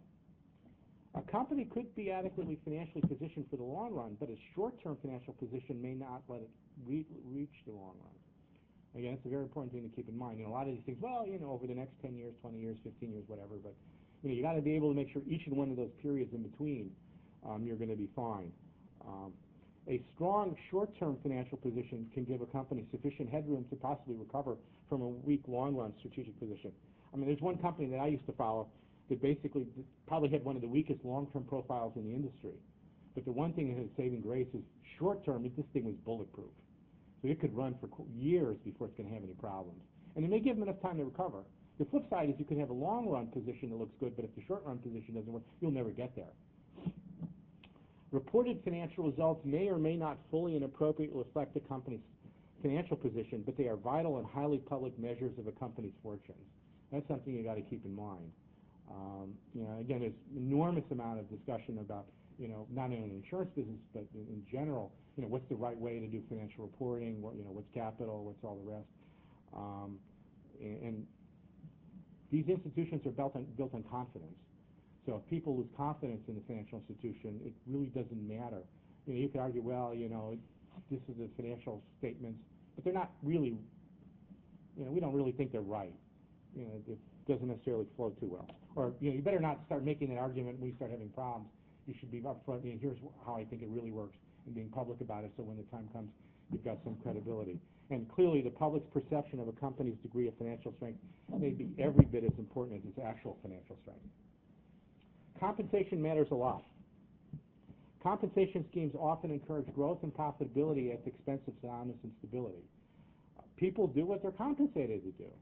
A company could be adequately financially positioned for the long run, but its short-term financial position may not let it re reach the long run. Again, it's a very important thing to keep in mind. You know, a lot of these things, well, you know, over the next ten years, twenty years, fifteen years, whatever, but you know, you got to be able to make sure each and one of those periods in between, um, you're going to be fine. Um, a strong short-term financial position can give a company sufficient headroom to possibly recover from a weak long-run strategic position. I mean, there's one company that I used to follow that basically probably had one of the weakest long-term profiles in the industry. But the one thing that had saving grace is short-term, this thing was bulletproof. So it could run for years before it's going to have any problems. And it may give them enough time to recover. The flip side is you could have a long-run position that looks good, but if the short-run position doesn't work, you'll never get there. Reported financial results may or may not fully and appropriately reflect the company's financial position, but they are vital and highly public measures of a company's fortunes. That's something you got to keep in mind. Um, you know, again, there's enormous amount of discussion about, you know, not only in the insurance business, but in, in general, you know, what's the right way to do financial reporting, what, you know, what's capital, what's all the rest. Um, and, and these institutions are built on, built on confidence. So if people lose confidence in the financial institution, it really doesn't matter. You know, you could argue, well, you know, this is the financial statements, but they're not really, you know, we don't really think they're right. You know, it doesn't necessarily flow too well. Or, you know, you better not start making that argument when you start having problems. You should be upfront, you know, here's how I think it really works, and being public about it so when the time comes, you've got some credibility. And clearly, the public's perception of a company's degree of financial strength may be every bit as important as its actual financial strength. Compensation matters a lot. Compensation schemes often encourage growth and profitability at the expense of soundness and stability. People do what they're compensated to do.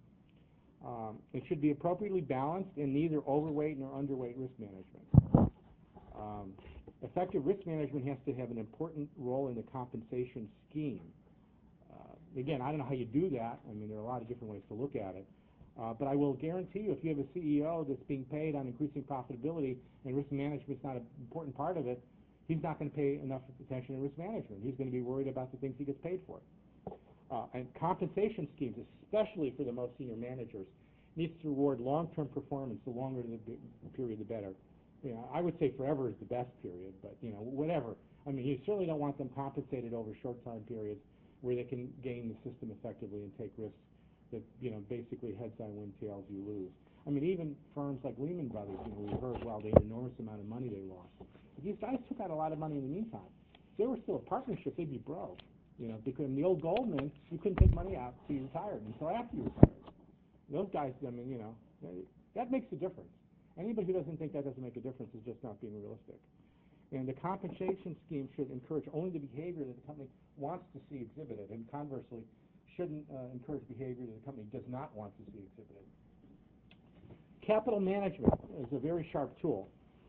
Um, it should be appropriately balanced and neither overweight nor underweight risk management. Um, effective risk management has to have an important role in the compensation scheme. Uh, again, I don't know how you do that. I mean, there are a lot of different ways to look at it. Uh, but I will guarantee you, if you have a C E O that's being paid on increasing profitability and risk management is not an important part of it, he's not going to pay enough attention to risk management. He's going to be worried about the things he gets paid for. Uh, and compensation schemes, especially for the most senior managers, needs to reward long-term performance. The longer the period, the better. You know, I would say forever is the best period, but you know, whatever. I mean, you certainly don't want them compensated over short time periods where they can game the system effectively and take risks that, you know, basically heads I win, tails you lose. I mean, even firms like Lehman Brothers, you know, we heard, well, they had an enormous amount of money they lost. But these guys took out a lot of money in the meantime. If they were still a partnership, they'd be broke. You know, because in the old Goldman, you couldn't take money out until you retired, until after you retired. Those guys, I mean, you know, that makes a difference. Anybody who doesn't think that doesn't make a difference is just not being realistic. And the compensation scheme should encourage only the behavior that the company wants to see exhibited, and conversely, shouldn't uh, encourage behavior that the company does not want to see exhibited. Capital management is a very sharp tool.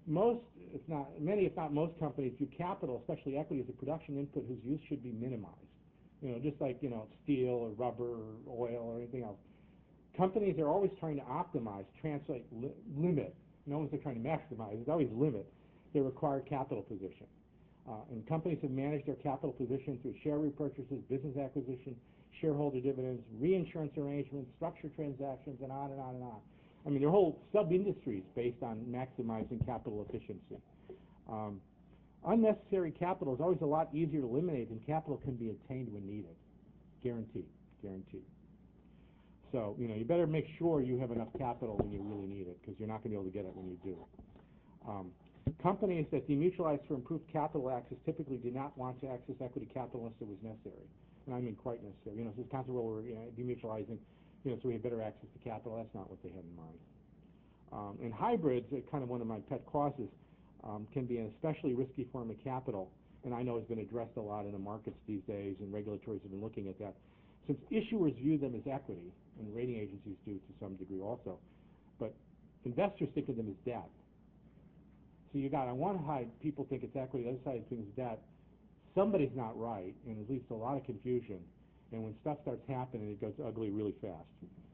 most, if not, many if not most companies view capital, especially equity, as a production input whose use should be minimized. You know, just like, you know, steel or rubber or oil or anything else. Companies are always trying to optimize, translate, li limit. No one's trying to maximize. It's always limit their required capital position. Uh, and companies have managed their capital position through share repurchases, business acquisition, shareholder dividends, reinsurance arrangements, structured transactions, and on and on and on. I mean, their whole sub-industry is based on maximizing capital efficiency. Um, unnecessary capital is always a lot easier to eliminate than capital can be obtained when needed. Guaranteed, guaranteed. So, you know, you better make sure you have enough capital when you really need it, because you're not going to be able to get it when you do. Um, companies that demutualize for improved capital access typically do not want to access equity capital unless it was necessary. And I mean quite necessary. You know, so this concept where we're, you know, demutualizing, you know, so we have better access to capital. That's not what they had in mind. Um, and hybrids, uh, kind of one of my pet causes, um, can be an especially risky form of capital, and I know has been addressed a lot in the markets these days, and regulatories have been looking at that. Since issuers view them as equity, and rating agencies do to some degree also, but investors think of them as debt. So you got, on one side, people think it's equity, the other side thinks it's debt. Somebody's not right, and it leads to a lot of confusion. And when stuff starts happening, it goes ugly really fast.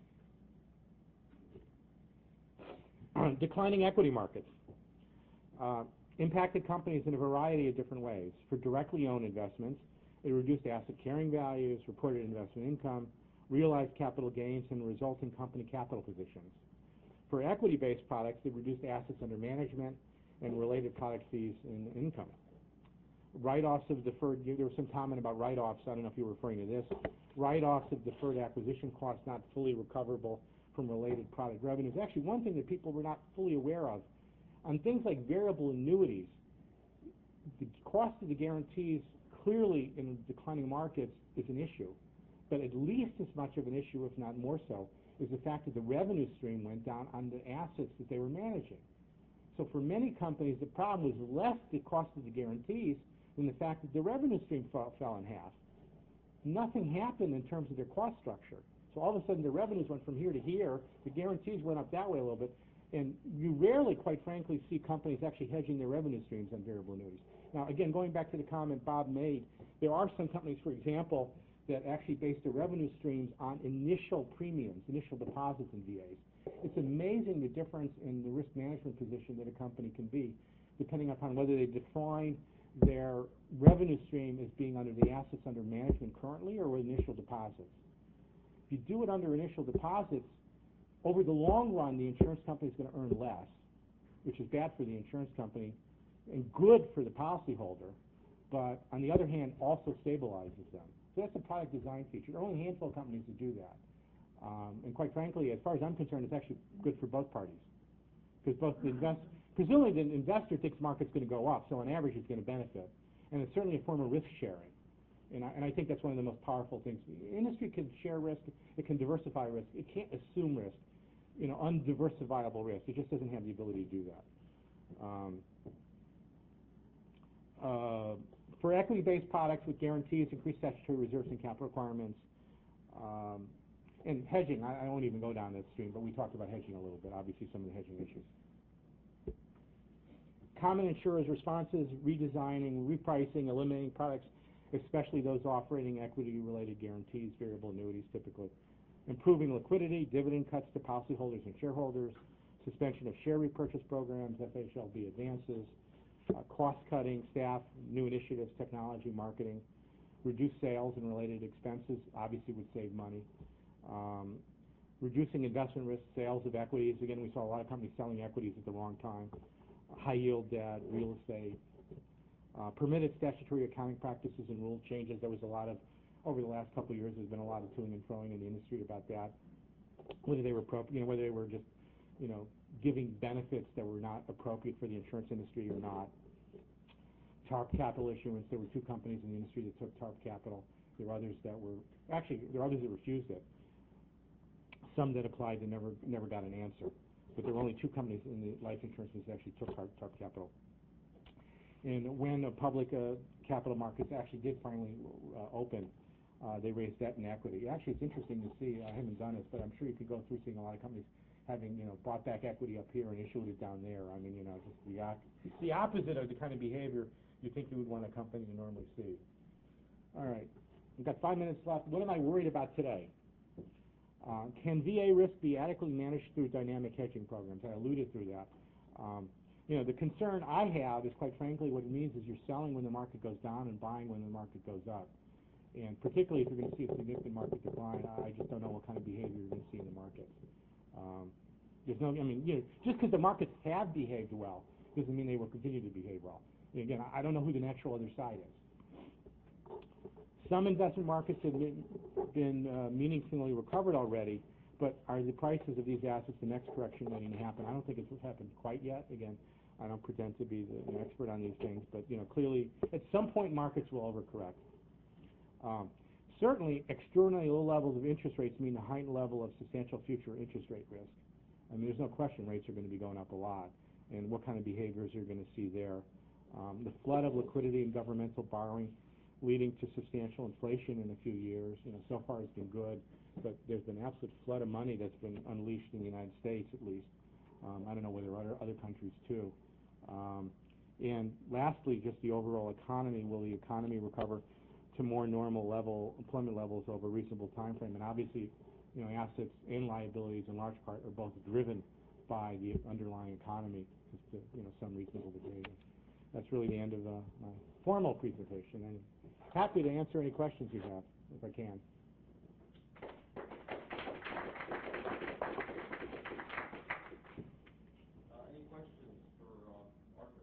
Declining equity markets. Uh, impacted companies in a variety of different ways. For directly owned investments, it reduced asset carrying values, reported investment income, realized capital gains, and resulting company capital positions. For equity-based products, it reduced assets under management and related product fees and income. Write-offs of deferred, there was some comment about write-offs, I don't know if you were referring to this. Write-offs of deferred acquisition costs not fully recoverable from related product revenues. Actually, one thing that people were not fully aware of, on things like variable annuities, the cost of the guarantees clearly in declining markets is an issue. But at least as much of an issue, if not more so, is the fact that the revenue stream went down on the assets that they were managing. So for many companies, the problem was less the cost of the guarantees than the fact that the revenue stream fell, fell in half. Nothing happened in terms of their cost structure. So all of a sudden, the revenues went from here to here. The guarantees went up that way a little bit. And you rarely, quite frankly, see companies actually hedging their revenue streams on variable annuities. Now, again, going back to the comment Bob made, there are some companies, for example, that actually base their revenue streams on initial premiums, initial deposits in V As. It's amazing the difference in the risk management position that a company can be, depending upon whether they define their revenue stream as being under the assets under management currently or with initial deposits. If you do it under initial deposits, over the long run, the insurance company is going to earn less, which is bad for the insurance company and good for the policyholder, but on the other hand, also stabilizes them. So that's a product design feature. There are only a handful of companies that do that. Um, and quite frankly, as far as I'm concerned, it's actually good for both parties. Because both the invest, presumably the investor thinks the market's going to go up, so on average it's going to benefit. And it's certainly a form of risk sharing. And I, and I think that's one of the most powerful things. The industry can share risk, it can diversify risk. It can't assume risk, you know, undiversifiable risk. It just doesn't have the ability to do that. Um, uh, for equity-based products with guarantees, increased statutory reserves and capital requirements, um, and hedging, I, I won't even go down that stream, but we talked about hedging a little bit, obviously some of the hedging issues. Common insurers' responses, redesigning, repricing, eliminating products, especially those offering equity-related guarantees, variable annuities typically. Improving liquidity, dividend cuts to policyholders and shareholders, suspension of share repurchase programs, F H L B advances, uh, cost-cutting, staff, new initiatives, technology, marketing, reduce sales and related expenses, obviously would save money. Um, reducing investment risk, sales of equities. Again, we saw a lot of companies selling equities at the wrong time. High-yield debt, real estate. Uh, permitted statutory accounting practices and rule changes. There was a lot of, over the last couple of years, there's been a lot of toing and froing in the industry about that. Whether they were, you know, whether they were just, you know, giving benefits that were not appropriate for the insurance industry or not. TARP capital issuance. There were two companies in the industry that took TARP capital. There were others that were, actually, there were others that refused it. Some that applied and never never got an answer. But there were only two companies in the life insurance business that actually took TARP, TARP capital. And when the public uh, capital markets actually did finally uh, open, uh, they raised debt and equity. Actually, it's interesting to see. I haven't done it, but I'm sure you could go through seeing a lot of companies having, you know, bought back equity up here and issued it down there. I mean, you know, just the, op- the opposite of the kind of behavior you think you would want a company to normally see. All right, we've got five minutes left. What am I worried about today? Uh, can V A risk be adequately managed through dynamic hedging programs? I alluded through that. Um, you know, the concern I have is, quite frankly, what it means is you're selling when the market goes down and buying when the market goes up. And particularly if you're going to see a significant market decline, I just don't know what kind of behavior you're going to see in the market. Um, there's no, I mean, you know, just because the markets have behaved well doesn't mean they will continue to behave well. And again, I don't know who the natural other side is. Some investment markets have been, been uh, meaningfully recovered already, but are the prices of these assets the next correction waiting to happen? I don't think it's happened quite yet. Again, I don't pretend to be the, an expert on these things, but you know, clearly at some point markets will overcorrect. Um, certainly, extraordinarily low levels of interest rates mean a heightened level of substantial future interest rate risk. I mean, there's no question rates are going to be going up a lot, and what kind of behaviors you're going to see there. Um, the flood of liquidity and governmental borrowing leading to substantial inflation in a few years. You know, so far it's been good, but there's been an absolute flood of money that's been unleashed in the United States, at least. Um, I don't know whether other other countries too. Um, and lastly, just the overall economy. Will the economy recover to more normal level employment levels over a reasonable time frame? And obviously, you know, assets and liabilities in large part are both driven by the underlying economy to, you know, some reasonable degree. That's really the end of uh, my formal presentation. I'm happy to answer any questions you have, if I can. Uh, any questions for uh, Arthur?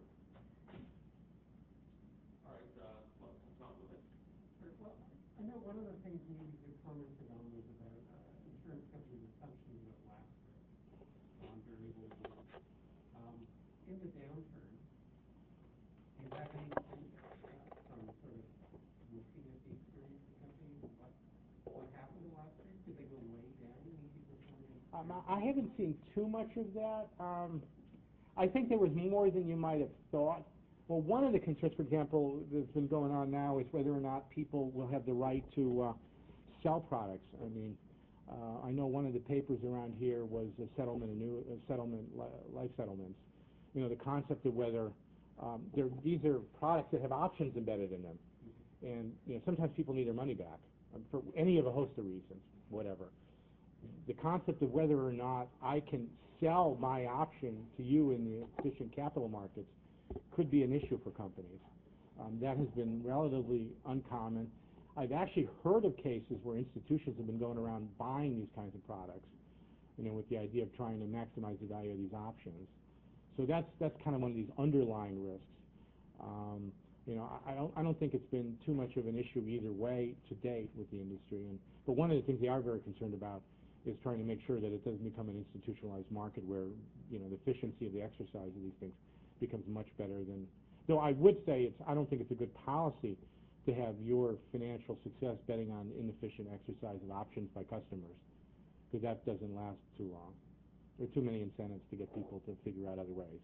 All right, uh, well, Tom, go ahead. Sure. Well, I know one of the things you, you commented on was about uh, insurance companies' assumptions of lapse rate on variable rates. Um, in the downturn, do you have any sense uh, from sort of looking at the experience of companies and what, what happened to lapse rates? Did they go way down immediately before they? Um, I haven't seen too much of that. Um, I think there was more than you might have thought. Well, one of the concerns, for example, that's been going on now is whether or not people will have the right to uh, sell products. I mean, uh, I know one of the papers around here was a settlement, a new a settlement, life settlements. You know, the concept of whether um, these are products that have options embedded in them, and you know, sometimes people need their money back um, for any of a host of reasons, whatever. The concept of whether or not I can sell my option to you in the efficient capital markets could be an issue for companies. Um, that has been relatively uncommon. I've actually heard of cases where institutions have been going around buying these kinds of products, you know, with the idea of trying to maximize the value of these options. So that's that's kind of one of these underlying risks. Um, you know, I, I don't I don't think it's been too much of an issue either way to date with the industry. And but one of the things they are very concerned about is trying to make sure that it doesn't become an institutionalized market where, you know, the efficiency of the exercise of these things becomes much better than. Though I would say it's I don't think it's a good policy to have your financial success betting on inefficient exercise of options by customers, because that doesn't last too long. There are too many incentives to get people to figure out other ways.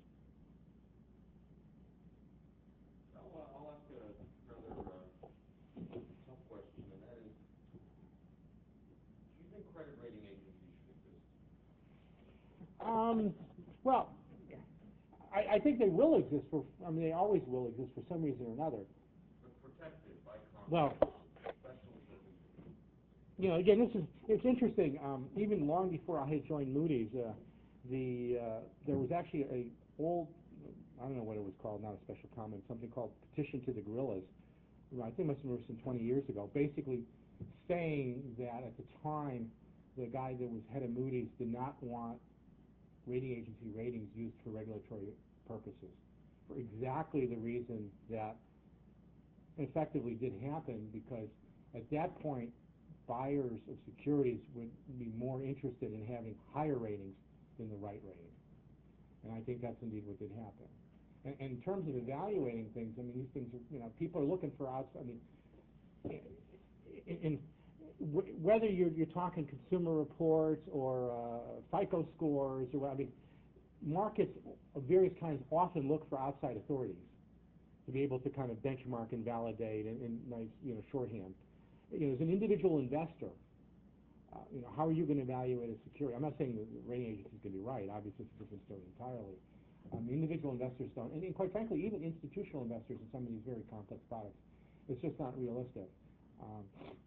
I'll, uh, I'll ask a rather uh, tough question, and that is, do you think credit rating agencies should exist? Um, well, I, I think they will exist for, I mean, they always will exist for some reason or another. But protected by Congress. Well, Special circumstances. you know, again, this is, it's interesting, um, even long before I had joined Moody's, uh, the, uh, there was actually a old, I don't know what it was called, not a special comment, something called Petition to the Gorillas, I think it must have been written twenty years ago, basically saying that at the time, the guy that was head of Moody's did not want rating agency ratings used for regulatory purposes, for exactly the reason that effectively did happen, because at that point, buyers of securities would be more interested in having higher ratings than the right rating. And I think that's indeed what did happen. And, and in terms of evaluating things, I mean, these things are, you know, people are looking for outs. I mean, in, in w whether you're, you're talking consumer reports or uh, FICO scores, or I mean, markets of various kinds often look for outside authorities to be able to kind of benchmark and validate in, in nice, you know, shorthand. You know, as an individual investor, uh, you know, how are you going to evaluate a security? I'm not saying that the rating agency is going to be right. Obviously, it's a different story entirely. Um, individual investors don't, and, and quite frankly, even institutional investors in some of these very complex products, it's just not realistic. Um,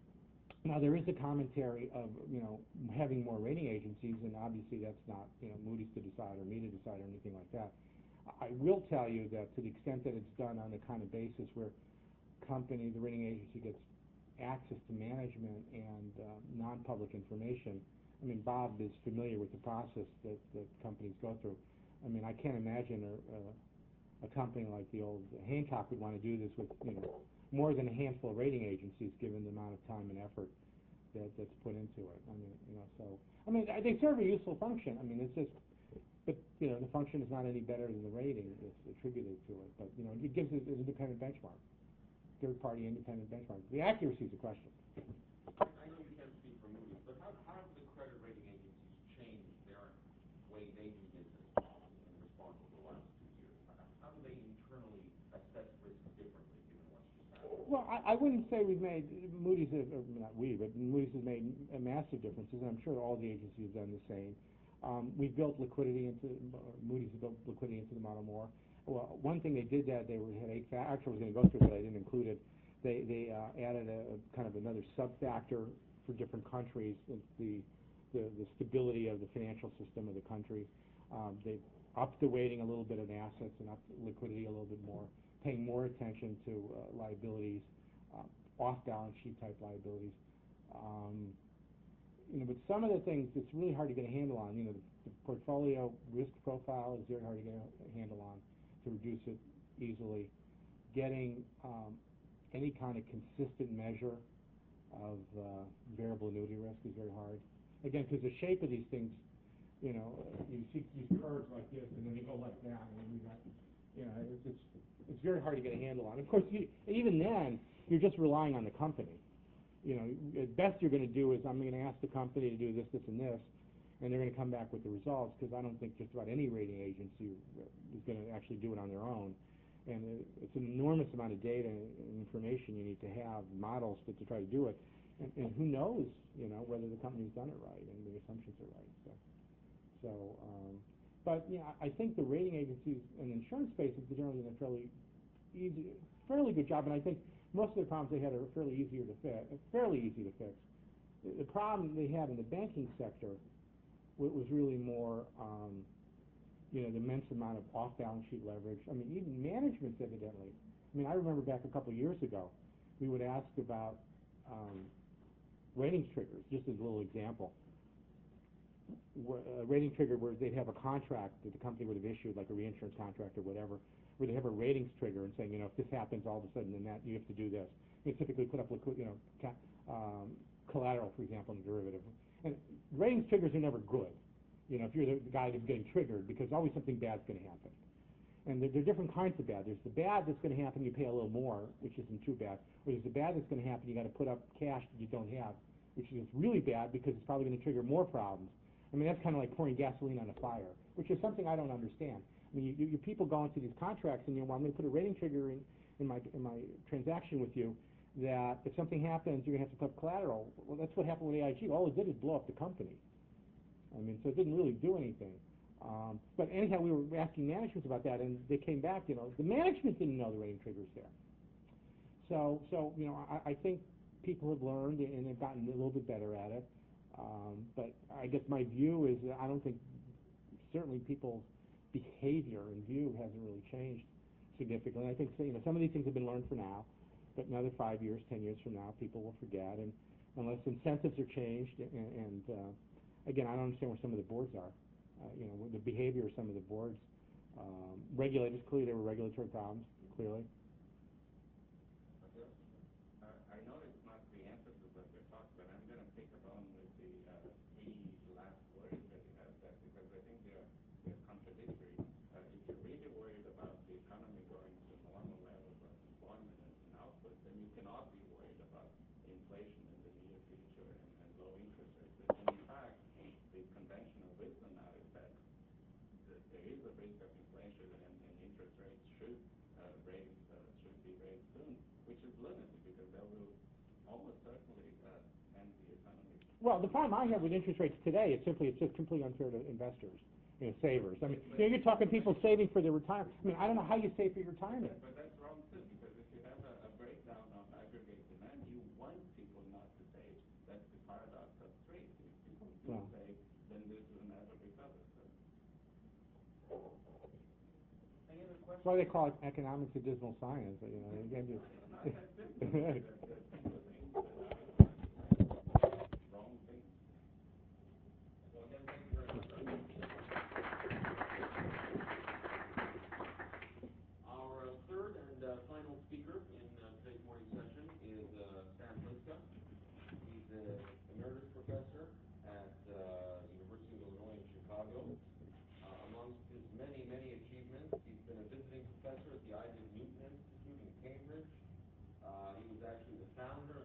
now, there is a commentary of, you know, having more rating agencies, and obviously that's not, you know, Moody's to decide or me to decide or anything like that. I will tell you that to the extent that it's done on the kind of basis where company, the rating agency gets access to management and uh, non-public information. I mean, Bob is familiar with the process that, that companies go through. I mean, I can't imagine a, a, a company like the old Hancock would want to do this with, you know, more than a handful of rating agencies, given the amount of time and effort that, that's put into it. I mean, you know, so I mean, they serve a useful function. I mean, it's just, but you know, the function is not any better than the rating that's attributed to it. But you know, it gives it an independent benchmark. Third-party independent benchmark. The accuracy is a question. I know you can't speak for Moody's, but how, how have the credit rating agencies changed their way they do business in response to the last two years? How do they internally assess risk differently, given what's just happened? Well, I, I wouldn't say we've made, Moody's, has, or not we, but Moody's has made a massive differences, and I'm sure all the agencies have done the same. Um, we've built liquidity into, uh, Moody's has built liquidity into the model more. Well, one thing they did that they were, had eight factors. Actually, I was going to go through it, but I didn't include it. They they uh, added a, a kind of another sub-factor for different countries. It's the, the the stability of the financial system of the country. Um, they upped the weighting a little bit of assets and upped liquidity a little bit more, paying more attention to uh, liabilities, uh, off-balance sheet type liabilities. Um, you know, but some of the things it's really hard to get a handle on. You know, the, the portfolio risk profile is very hard to get a handle on, to reduce it easily. Getting um, any kind of consistent measure of uh, variable annuity risk is very hard. Again, because the shape of these things, you know, you see these curves like this, and then they go like that, and then you got, you know, it's, it's it's very hard to get a handle on. Of course, you, even then, you're just relying on the company. You know, at best you're going to do is I'm going to ask the company to do this, this, and this, and they're going to come back with the results, because I don't think just about any rating agency is going to actually do it on their own. And it's an enormous amount of data and information you need to have, models to, to try to do it. And, and who knows, you know, whether the company's done it right and the assumptions are right. So, so um, but, you know, I think the rating agencies in the insurance space have generally done a fairly easy, fairly good job. And I think most of the problems they had are fairly easier to fix, fairly easy to fix. The, the problem they had in the banking sector was, was really more, um, you know, the immense amount of off-balance sheet leverage. I mean, even managements, evidently. I mean, I remember back a couple of years ago, we would ask about um, ratings triggers, just as a little example. A rating trigger where they'd have a contract that the company would have issued, like a reinsurance contract or whatever, where they have a ratings trigger and saying, you know, if this happens all of a sudden, then that you have to do this. They typically put up, liquid, you know, ca um, collateral, for example, in a derivative. And ratings triggers are never good. You know, if you're the, the guy that's getting triggered, because always something bad's going to happen. And there, there are different kinds of bad. There's the bad that's going to happen, you pay a little more, which isn't too bad. Or there's the bad that's going to happen, you got to put up cash that you don't have, which is really bad because it's probably going to trigger more problems. I mean, that's kind of like pouring gasoline on a fire, which is something I don't understand. I mean, you, you people go into these contracts and you know, well, I'm going to put a rating trigger in, in my in my transaction with you, that if something happens, you're going to have to put up collateral. Well, that's what happened with A I G. All it did is blow up the company. I mean, so it didn't really do anything. Um, but anyhow, we were asking managements about that, and they came back, you know, the management didn't know the rating triggers there. So, so you know, I, I think people have learned and have gotten a little bit better at it. Um, but I guess my view is that I don't think, certainly people's behavior and view hasn't really changed significantly. I think, you know, some of these things have been learned for now, but another five years, ten years from now, people will forget, and unless incentives are changed and, and uh, again, I don't understand where some of the boards are. Uh, you know, the behavior of some of the boards. Um, regulators, clearly there were regulatory problems, clearly. Uh, I know it's not the emphasis of the talk, but I'm going to pick up on with the uh, three last words that you have said, because I think they're, they're contradictory. Uh, if you're really worried about the economy going to normal levels of employment and, and output, then you cannot be worried about inflation in the near future and, and low interest rates. And in fact, the conventional wisdom now is that, that there is a risk of inflation and, and interest rates should uh, raise, uh, should be raised soon, which is lunacy because that will almost certainly uh, end the economy. Well, the problem I have with interest rates today is simply it's just completely unfair to investors, you know, savers. I mean, you know, you're talking people saving for their retirement. I mean, I don't know how you save for your retirement. But that's wrong too, because if you have a, a breakdown of aggregate demand, you want people not to save. That's the paradox of trade. If people do Well. save, then this will never recover. So. Any other questions? That's why they call it economics a dismal science. You know, again, just. It's not that simple. There's there's simple things that are wrong things. Well, again, thank you very much. Our uh, third and uh, final speaker in uh, today's morning session is uh, Sam Liska. He's an emeritus professor at uh, University of Illinois in Chicago. Uh, amongst his many, many achievements, he's been a visiting professor at the Isaac Newton Institute in Cambridge. Uh, he was actually the founder